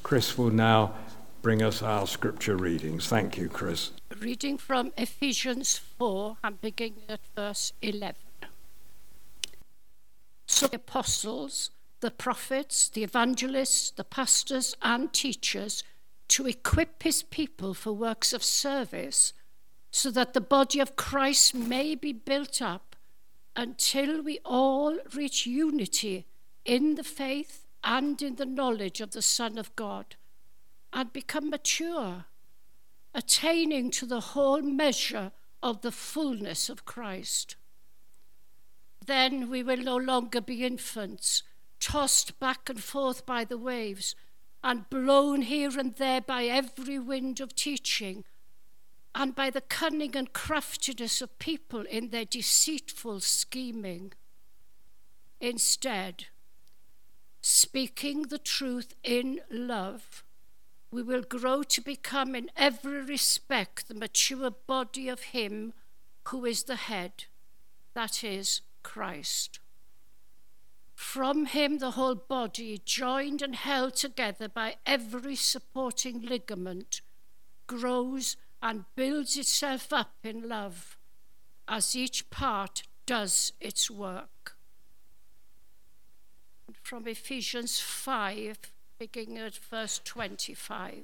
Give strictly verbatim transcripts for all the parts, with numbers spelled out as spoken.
Chris will now bring us our scripture readings. Thank you, Chris. Reading from Ephesians four and beginning at verse eleven. So the apostles, the prophets, the evangelists, the pastors and teachers, to equip his people for works of service, so that the body of Christ may be built up until we all reach unity in the faith and in the knowledge of the Son of God, and become mature, attaining to the whole measure of the fullness of Christ. Then we will no longer be infants, tossed back and forth by the waves, and blown here and there by every wind of teaching, and by the cunning and craftiness of people in their deceitful scheming. Instead, speaking the truth in love, we will grow to become in every respect the mature body of him who is the head, that is, Christ. From him the whole body, joined and held together by every supporting ligament, grows and builds itself up in love as each part does its work. And from Ephesians five, beginning at verse twenty-five.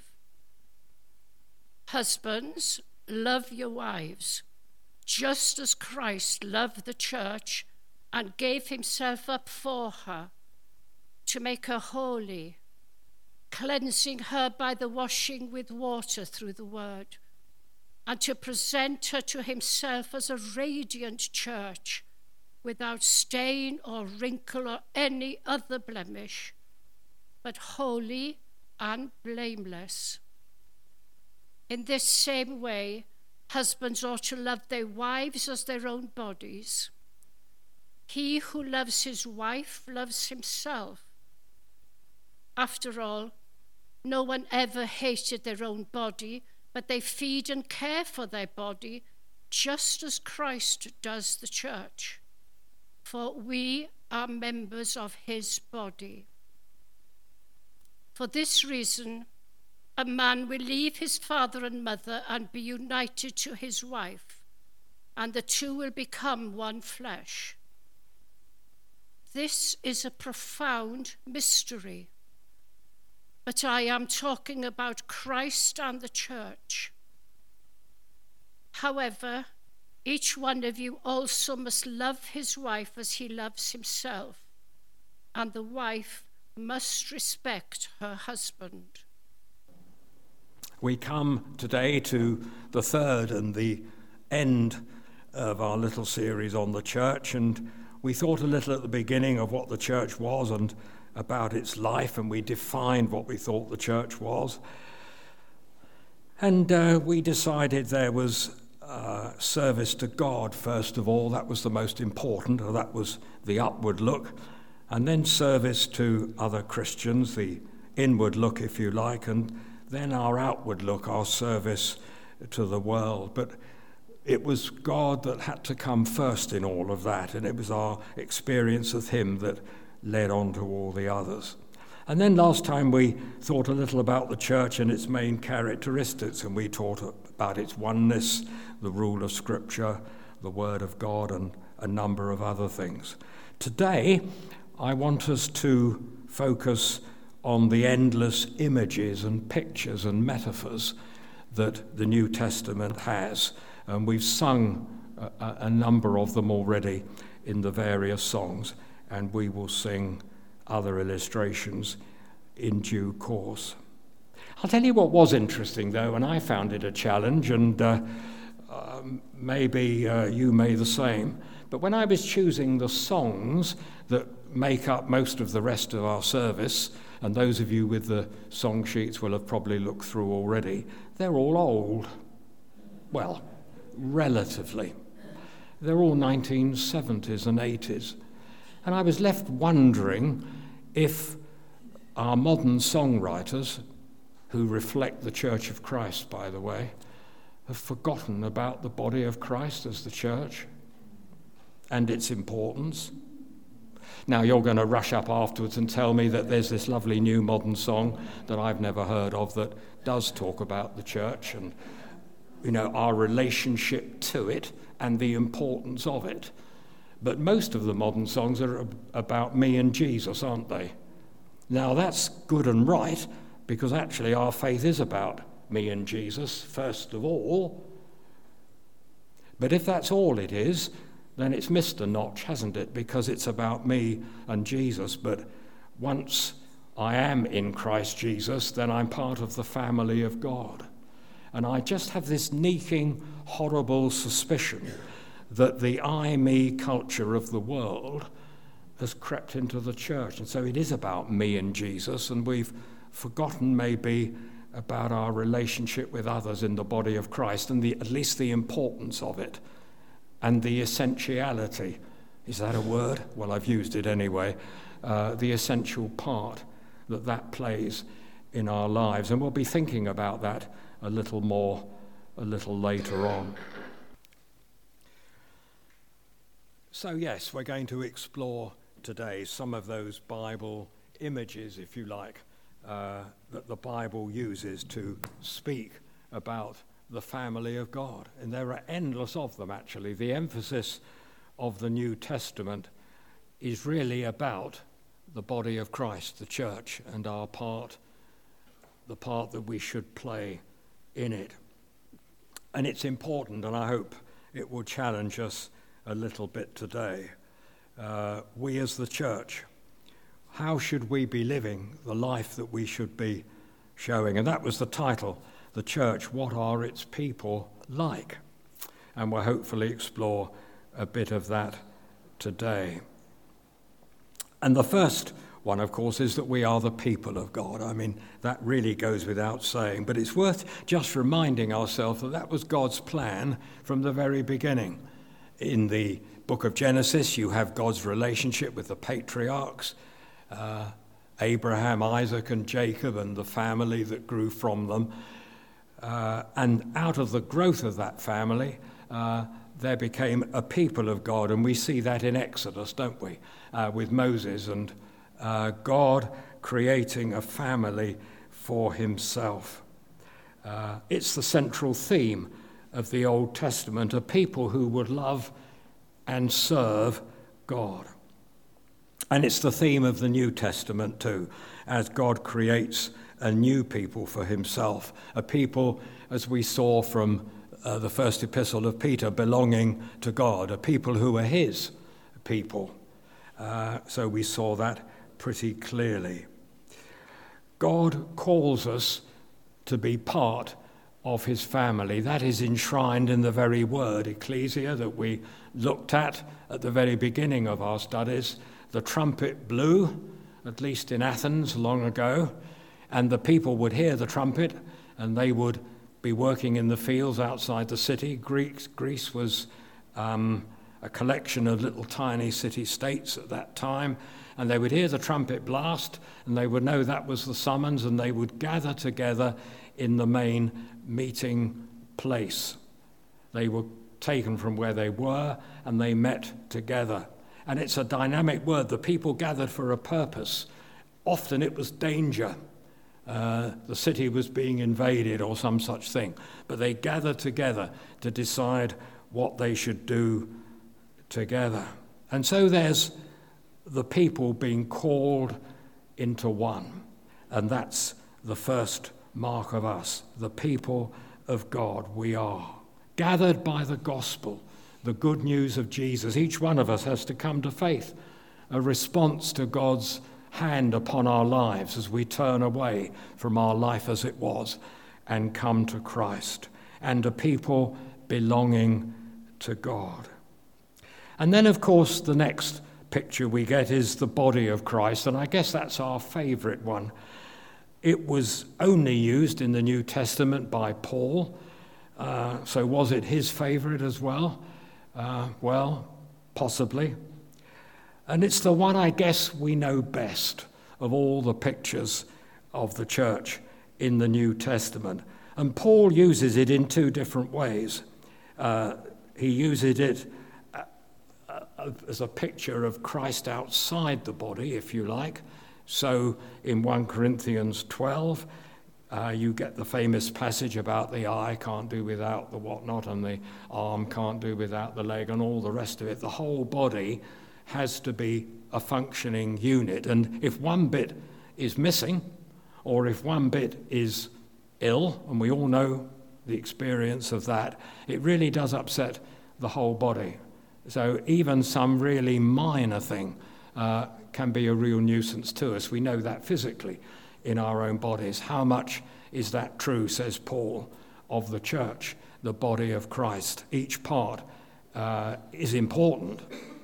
Husbands, love your wives, just as Christ loved the church and gave himself up for her, to make her holy, cleansing her by the washing with water through the word, and to present her to himself as a radiant church, without stain or wrinkle or any other blemish, but holy and blameless. In this same way, husbands ought to love their wives as their own bodies. He who loves his wife loves himself. After all, no one ever hated their own body, but they feed and care for their body, just as Christ does the church. For we are members of his body. For this reason, a man will leave his father and mother and be united to his wife, and the two will become one flesh. This is a profound mystery, but I am talking about Christ and the church. However, each one of you also must love his wife as he loves himself, and the wife must respect her husband. We come today to the third and the end of our little series on the church, and we thought a little at the beginning of what the church was and about its life, and we defined what we thought the church was. And uh, we decided there was uh, service to God, first of all. That was the most important, or that was the upward look. And then service to other Christians, the inward look, if you like, and then our outward look, our service to the world. But it was God that had to come first in all of that, and it was our experience of him that led on to all the others. And then last time we thought a little about the church and its main characteristics, and we taught about its oneness, the rule of Scripture, the Word of God, and a number of other things. Today, I want us to focus on the endless images and pictures and metaphors that the New Testament has. And we've sung a, a number of them already in the various songs, and we will sing other illustrations in due course. I'll tell you what was interesting, though, and I found it a challenge, and uh, uh, maybe uh, you may the same. But when I was choosing the songs that make up most of the rest of our service, and those of you with the song sheets will have probably looked through already, they're all old. Well, relatively. They're all nineteen seventies and eighties. And I was left wondering if our modern songwriters, who reflect the Church of Christ, by the way, have forgotten about the body of Christ as the church and its importance. Now you're going to rush up afterwards and tell me that there's this lovely new modern song that I've never heard of that does talk about the church and, you know, our relationship to it and the importance of it. But most of the modern songs are about me and Jesus, aren't they? Now that's good and right, because actually our faith is about me and Jesus first of all. But if that's all it is, then it's missed a notch, hasn't it? Because it's about me and Jesus. But once I am in Christ Jesus, then I'm part of the family of God. And I just have this sneaking, horrible suspicion that the I, me culture of the world has crept into the church. And so it is about me and Jesus, and we've forgotten maybe about our relationship with others in the body of Christ, and the, at least the importance of it, and the essentiality. Is that a word? Well, I've used it anyway. Uh, the essential part that that plays in our lives. And we'll be thinking about that a little more a little later on. So yes, we're going to explore today some of those Bible images, if you like, uh, that the Bible uses to speak about the family of God. And there are endless of them, actually. The emphasis of the New Testament is really about the body of Christ, the church, and our part, the part that we should play in it. And it's important, and I hope it will challenge us a little bit today. Uh, we as the church, how should we be living the life that we should be showing? And that was the title, The Church, What Are Its People Like? And we'll hopefully explore a bit of that today. And the first one, of course, is that we are the people of God. I mean, that really goes without saying, but it's worth just reminding ourselves that that was God's plan from the very beginning. In the book of Genesis, you have God's relationship with the patriarchs, uh, Abraham, Isaac, and Jacob, and the family that grew from them. Uh, and out of the growth of that family, uh, there became a people of God. And we see that in Exodus, don't we, uh, with Moses and uh, God creating a family for himself. Uh, it's the central theme of the Old Testament, a people who would love and serve God. And it's the theme of the New Testament too, as God creates a new people for himself, a people, as we saw from uh, the first epistle of Peter, belonging to God, a people who are his people. Uh, so we saw that pretty clearly. God calls us to be part of his family. That is enshrined in the very word, ecclesia, that we looked at at the very beginning of our studies. The trumpet blew, at least in Athens long ago, and the people would hear the trumpet, and they would be working in the fields outside the city. Greece, Greece was um, a collection of little tiny city-states at that time, and they would hear the trumpet blast, and they would know that was the summons, and they would gather together in the main meeting place. They were taken from where they were, and they met together. And it's a dynamic word. The people gathered for a purpose. Often it was danger. Uh, the city was being invaded or some such thing. But they gathered together to decide what they should do together. And so there's the people being called into one. And that's the first mark of us, the people of God. We are gathered by the gospel, the good news of Jesus. Each one of us has to come to faith, a response to God's hand upon our lives as we turn away from our life as it was and come to Christ, and a people belonging to God. And then, of course, the next picture we get is the body of Christ, and I guess that's our favorite one. It was only used in the New Testament by Paul, uh, so was it his favorite as well? Uh, well, possibly. And it's the one I guess we know best of all the pictures of the church in the New Testament. And Paul uses it in two different ways. Uh, he uses it uh, uh, as a picture of Christ outside the body, if you like. So in First Corinthians twelve, uh, you get the famous passage about the eye can't do without the whatnot, and the arm can't do without the leg, and all the rest of it. The whole body has to be a functioning unit. And if one bit is missing, or if one bit is ill, and we all know the experience of that, it really does upset the whole body. So even some really minor thing uh, can be a real nuisance to us. We know that physically in our own bodies. How much is that true, says Paul, of the church, the body of Christ? Each part uh, is important,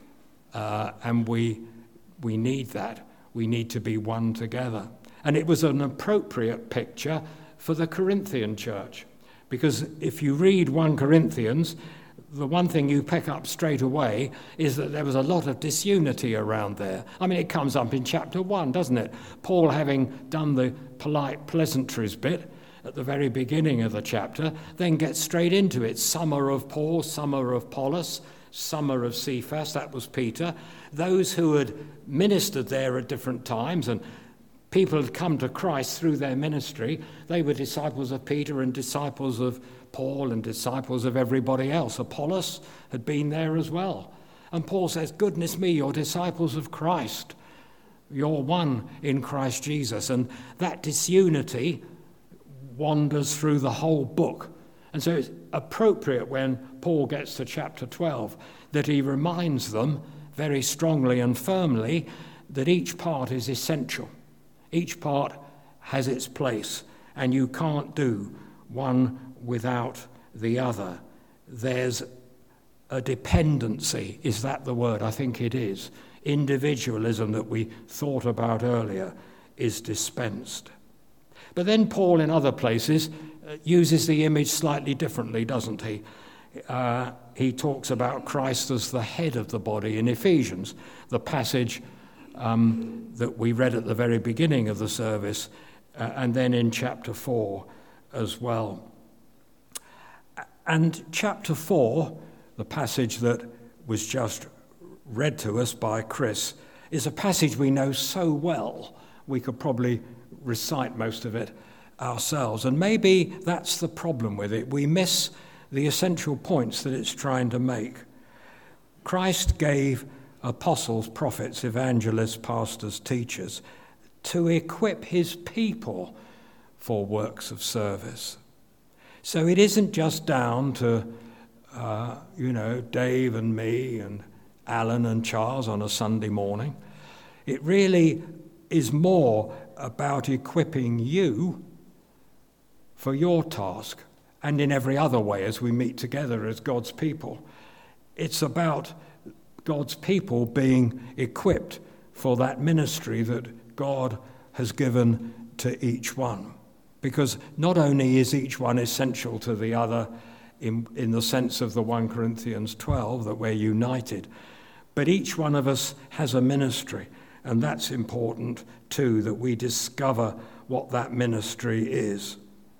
uh, and we we need that. We need to be one together. And it was an appropriate picture for the Corinthian church, because if you read First Corinthians, the one thing you pick up straight away is that there was a lot of disunity around there. I mean, it comes up in chapter one, doesn't it? Paul, having done the polite pleasantries bit at the very beginning of the chapter, then gets straight into it. Some are of Paul, some are of Apollos, some are of Cephas, that was Peter. Those who had ministered there at different times, and people had come to Christ through their ministry, they were disciples of Peter and disciples of Paul and disciples of everybody else. Apollos had been there as well. And Paul says, goodness me, you're disciples of Christ. You're one in Christ Jesus. And that disunity wanders through the whole book. And so it's appropriate when Paul gets to chapter twelve that he reminds them very strongly and firmly that each part is essential. Each part has its place, and you can't do one without the other. There's a dependency, is that the word? I think it is. Individualism that we thought about earlier is dispensed. But then Paul in other places uh, uses the image slightly differently, doesn't he? Uh, he talks about Christ as the head of the body in Ephesians, the passage um, that we read at the very beginning of the service, uh, and then in chapter four as well. And chapter four, the passage that was just read to us by Chris, is a passage we know so well we could probably recite most of it ourselves. And maybe that's the problem with it. We miss the essential points that it's trying to make. Christ gave apostles, prophets, evangelists, pastors, teachers to equip his people for works of service. So it isn't just down to, uh, you know, Dave and me and Alan and Charles on a Sunday morning. It really is more about equipping you for your task, and in every other way as we meet together as God's people. It's about God's people being equipped for that ministry that God has given to each one. Because not only is each one essential to the other in, in the sense of the First Corinthians twelve, that we're united, but each one of us has a ministry, and that's important too, that we discover what that ministry is.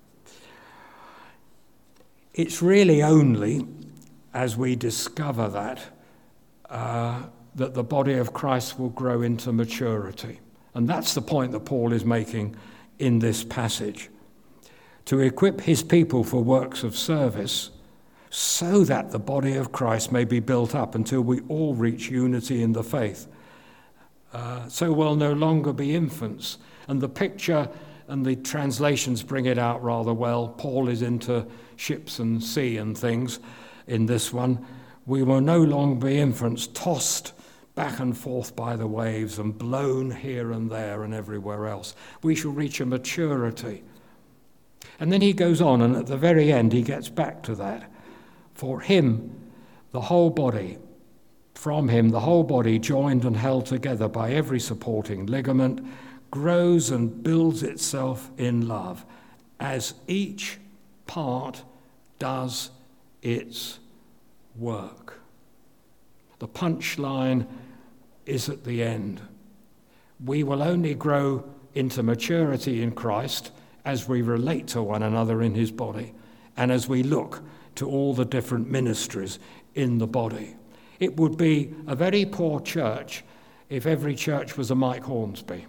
It's really only as we discover that uh, that the body of Christ will grow into maturity. And that's the point that Paul is making in this passage. To equip his people for works of service so that the body of Christ may be built up until we all reach unity in the faith. Uh, so we'll no longer be infants. And the picture and the translations bring it out rather well. Paul is into ships and sea and things in this one. We will no longer be infants, tossed back and forth by the waves and blown here and there and everywhere else. We shall reach a maturity. And then he goes on, and at the very end he gets back to that. For him, the whole body, from him, the whole body, joined and held together by every supporting ligament, grows and builds itself in love, as each part does its work. The punchline is at the end. We will only grow into maturity in Christ as we relate to one another in his body, and as we look to all the different ministries in the body. It would be a very poor church if every church was a Mike Hornsby.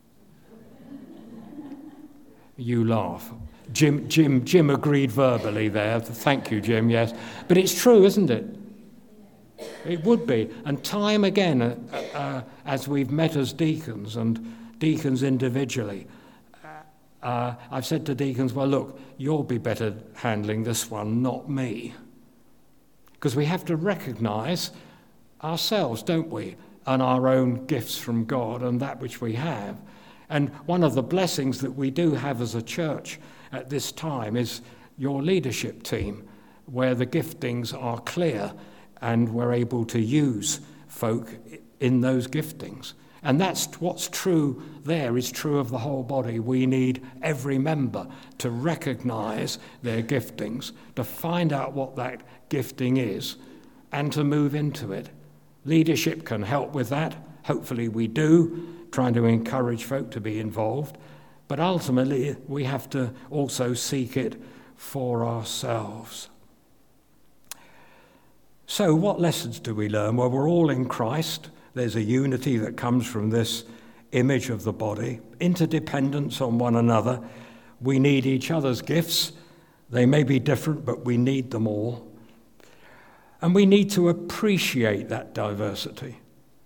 You laugh. Jim, Jim, Jim agreed verbally there. Thank you, Jim, yes. But it's true, isn't it? It would be. And time again, uh, uh, as we've met as deacons and deacons individually, uh, I've said to deacons, well, look, you'll be better handling this one, not me. Because we have to recognise ourselves, don't we, and our own gifts from God and that which we have. And one of the blessings that we do have as a church at this time is your leadership team, where the giftings are clear and we're able to use folk in those giftings. And that's what's true there is true of the whole body. We need every member to recognise their giftings, to find out what that gifting is, and to move into it. Leadership can help with that. Hopefully we do, trying to encourage folk to be involved. But ultimately, we have to also seek it for ourselves. So what lessons do we learn? Well, we're all in Christ. There's a unity that comes from this image of the body, interdependence on one another. We need each other's gifts. They may be different, but we need them all. And we need to appreciate that diversity.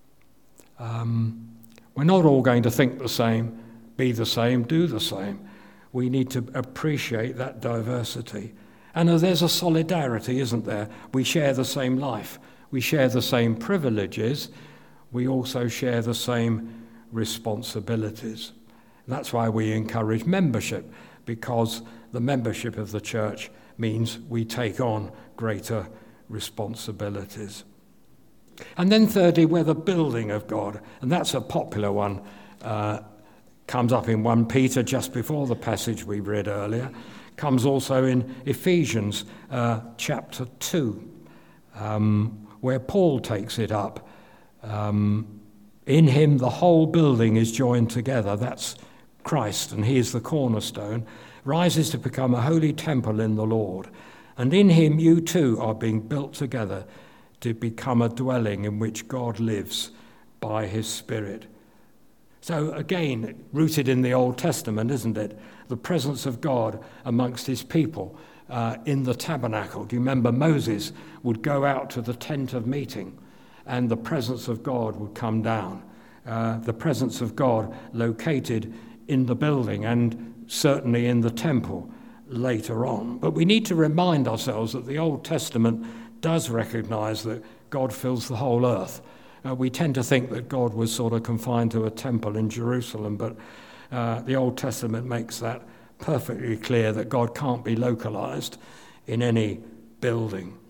Um, we're not all going to think the same, be the same, do the same. We need to appreciate that diversity. And there's a solidarity, isn't there? We share the same life. We share the same privileges. We also share the same responsibilities. And that's why we encourage membership, because the membership of the church means we take on greater responsibilities. And then thirdly, we're the building of God. And that's a popular one. Uh, comes up in First Peter just before the passage we read earlier. Comes also in Ephesians uh, chapter two, um, where Paul takes it up. Um, in him the whole building is joined together. That's Christ, and he is the cornerstone. Rises to become a holy temple in the Lord. And in him you too are being built together to become a dwelling in which God lives by his Spirit. So again, rooted in the Old Testament, isn't it? The presence of God amongst his people uh, in the tabernacle. Do you remember Moses would go out to the tent of meeting and the presence of God would come down? Uh, the presence of God located in the building and certainly in the temple later on. But we need to remind ourselves that the Old Testament does recognize that God fills the whole earth. Uh, we tend to think that God was sort of confined to a temple in Jerusalem, but uh, the Old Testament makes that perfectly clear that God can't be localized in any building.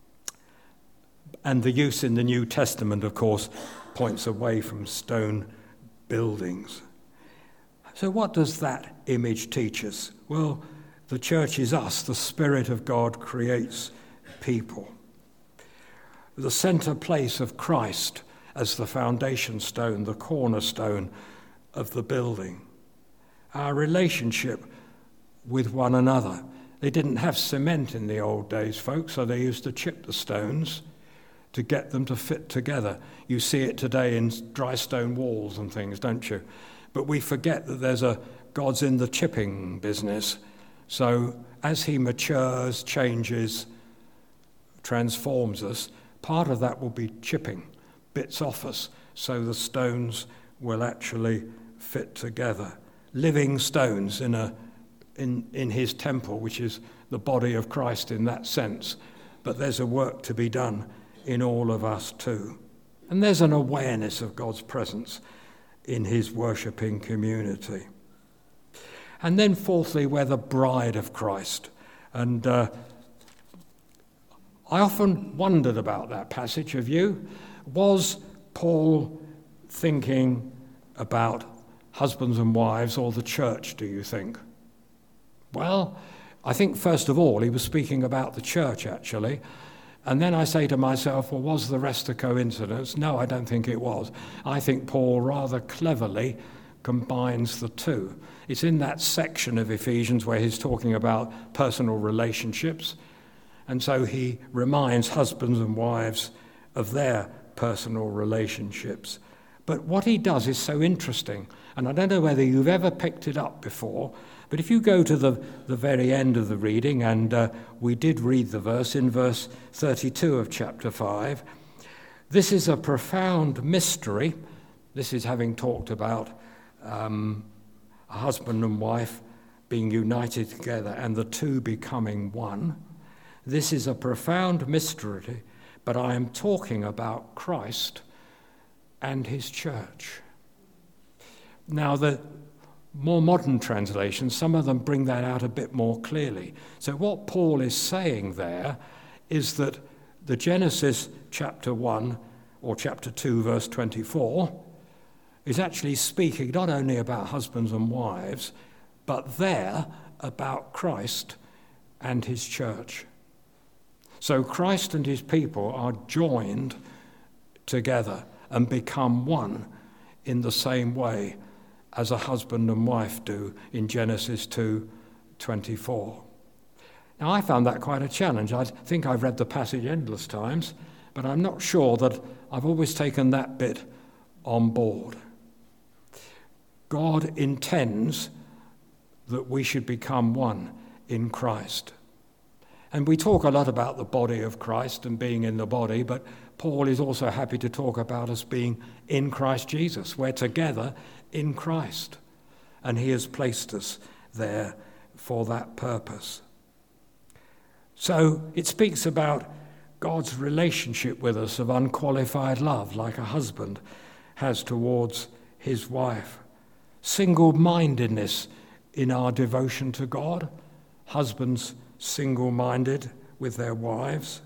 And the use in the New Testament, of course, points away from stone buildings. So what does that image teach us? Well, the church is us. The Spirit of God creates people. The center place of Christ as the foundation stone, the cornerstone of the building. Our relationship with one another. They didn't have cement in the old days, folks, so they used to chip the stones to get them to fit together. You see it today in dry stone walls and things, don't you? But we forget that there's a God's in the chipping business. So as he matures, changes, transforms us, part of that will be chipping bits off us so the stones will actually fit together. Living stones in a in, in his temple, which is the body of Christ in that sense. But there's a work to be done in all of us too. And there's an awareness of God's presence in his worshipping community. And then fourthly, we're the bride of Christ. And uh, I often wondered about that passage of you. Was Paul thinking about husbands and wives or the church, do you think? Well, I think first of all he was speaking about the church actually. And then I say to myself, well, was the rest a coincidence? No, I don't think it was. I think Paul rather cleverly combines the two. It's in that section of Ephesians where he's talking about personal relationships. And so he reminds husbands and wives of their personal relationships. But what he does is so interesting, and I don't know whether you've ever picked it up before, but if you go to the, the very end of the reading, and uh, we did read the verse in verse thirty-two of chapter five, this is a profound mystery. This is having talked about um, a husband and wife being united together and the two becoming one. This is a profound mystery, but I am talking about Christ and his church. Now, the more modern translations, some of them bring that out a bit more clearly. So what Paul is saying there is that the Genesis chapter one or chapter two, verse twenty-four, is actually speaking not only about husbands and wives, but there about Christ and his church. So Christ and his people are joined together and become one in the same way as a husband and wife do in Genesis two twenty-four. Now, I found that quite a challenge. I think I've read the passage endless times, but I'm not sure that I've always taken that bit on board. God intends that we should become one in Christ. And we talk a lot about the body of Christ and being in the body, but Paul is also happy to talk about us being in Christ Jesus. We're together in Christ, and he has placed us there for that purpose. So it speaks about God's relationship with us of unqualified love, like a husband has towards his wife. Single-mindedness in our devotion to God, husbands single-minded with their wives.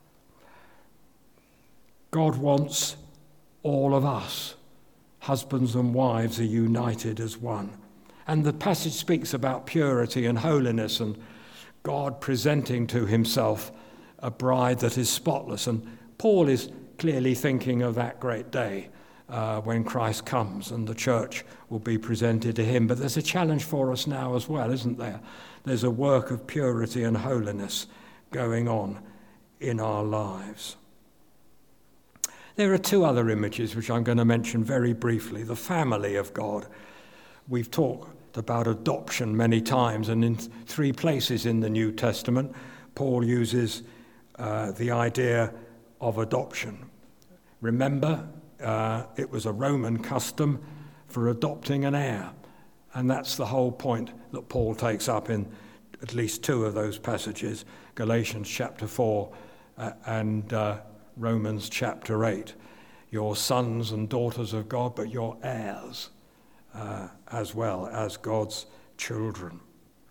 God wants all of us. Husbands and wives are united as one. And the passage speaks about purity and holiness and God presenting to himself a bride that is spotless. And Paul is clearly thinking of that great day uh, when Christ comes and the church will be presented to him. But there's a challenge for us now as well, isn't there? There's a work of purity and holiness going on in our lives. There are two other images which I'm going to mention very briefly. The family of God. We've talked about adoption many times, and in three places in the New Testament, Paul uses uh, the idea of adoption. Remember, uh, it was a Roman custom for adopting an heir, and that's the whole point that Paul takes up in at least two of those passages, Galatians chapter four uh, and uh, Romans chapter eight. You're sons and daughters of God, but you're heirs uh, as well as God's children.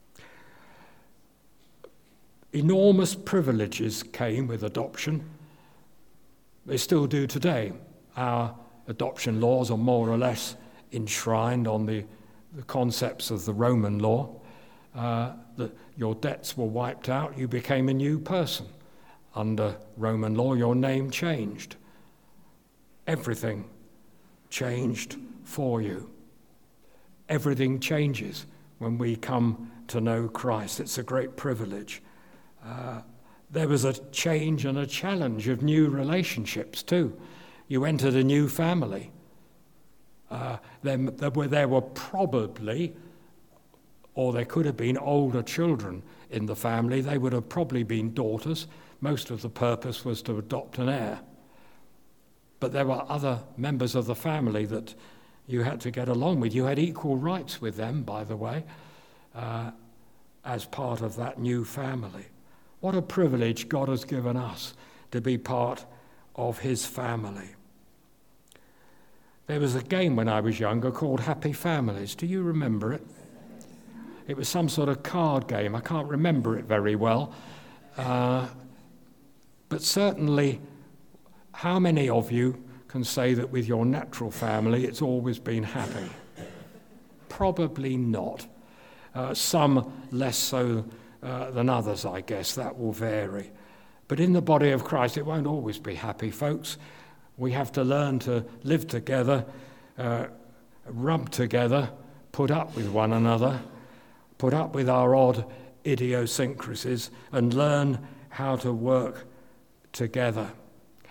Enormous privileges came with adoption. They still do today. Our adoption laws are more or less enshrined on the, the concepts of the Roman law. Uh, that your debts were wiped out, you became a new person. Under Roman law, your name changed. Everything changed for you. Everything changes when we come to know Christ. It's a great privilege. Uh, there was a change and a challenge of new relationships too. You entered a new family. Uh, there, there, were, there were probably, or there could have been, older children in the family. They would have probably been daughters. Most of the purpose was to adopt an heir. But there were other members of the family that you had to get along with. You had equal rights with them, by the way, uh, as part of that new family. What a privilege God has given us to be part of his family. There was a game when I was younger called Happy Families. Do you remember it? It was some sort of card game. I can't remember it very well. Uh, but certainly, how many of you can say that with your natural family it's always been happy? Probably not. Uh, some less so uh, than others, I guess. That will vary. But in the body of Christ, it won't always be happy, folks. We have to learn to live together, uh, rub together, put up with one another, put up with our odd idiosyncrasies, and learn how to work together.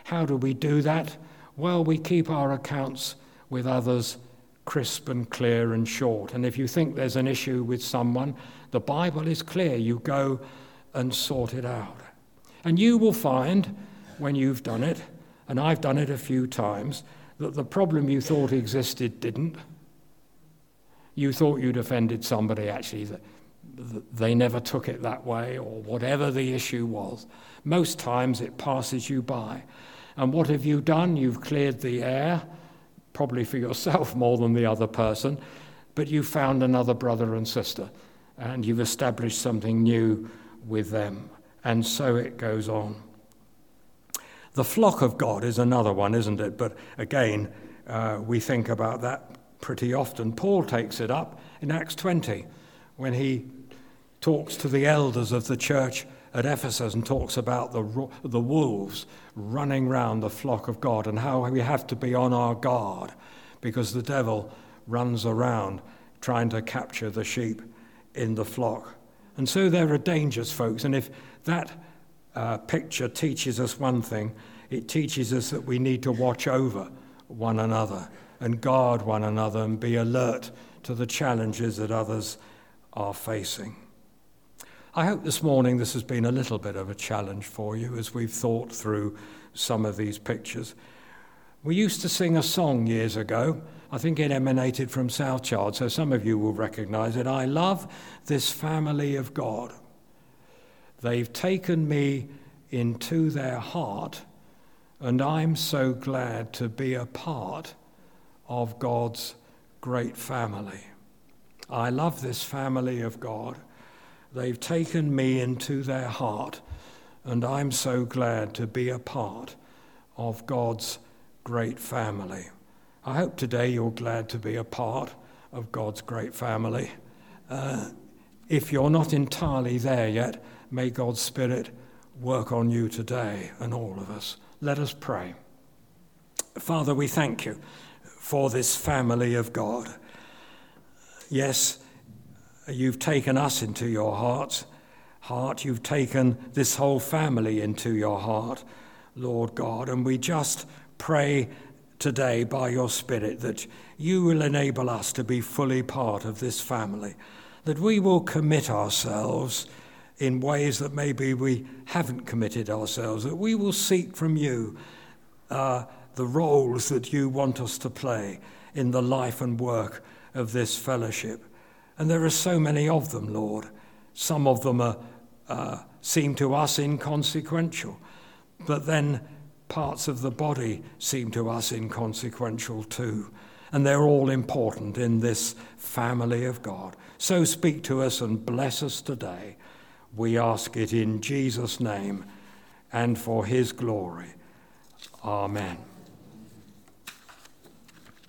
How do we do that? Well, we keep our accounts with others crisp and clear and short. And if you think there's an issue with someone, the Bible is clear. You go and sort it out. And you will find, when you've done it, and I've done it a few times, that the problem you thought existed didn't. You thought you'd offended somebody, actually, they never took it that way, or whatever the issue was. Most times it passes you by. And what have you done? You've cleared the air, probably for yourself more than the other person, but you've found another brother and sister, and you've established something new with them. And so it goes on. The flock of God is another one, isn't it? But again, uh, we think about that pretty often. Paul takes it up in Acts twenty when he talks to the elders of the church at Ephesus and talks about the, the wolves running round the flock of God and how we have to be on our guard because the devil runs around trying to capture the sheep in the flock. And so there are dangers, folks, and if that uh, picture teaches us one thing, it teaches us that we need to watch over one another and guard one another and be alert to the challenges that others are facing. I hope this morning this has been a little bit of a challenge for you as we've thought through some of these pictures. We used to sing a song years ago. I think it emanated from South Chard, so some of you will recognize it. I love this family of God. They've taken me into their heart, and I'm so glad to be a part of God's great family. I love this family of God. They've taken me into their heart, and I'm so glad to be a part of God's great family. I hope today you're glad to be a part of God's great family. Uh, if you're not entirely there yet, may God's Spirit work on you today and all of us. Let us pray. Father, we thank you for this family of God. Yes, you've taken us into your heart. Heart, you've taken this whole family into your heart, Lord God, and we just pray today by your Spirit that you will enable us to be fully part of this family, that we will commit ourselves in ways that maybe we haven't committed ourselves, that we will seek from you uh, the roles that you want us to play in the life and work of this fellowship. And there are so many of them, Lord. Some of them are, uh, seem to us inconsequential, but then parts of the body seem to us inconsequential too. And they're all important in this family of God. So speak to us and bless us today. We ask it in Jesus' name and for his glory. Amen.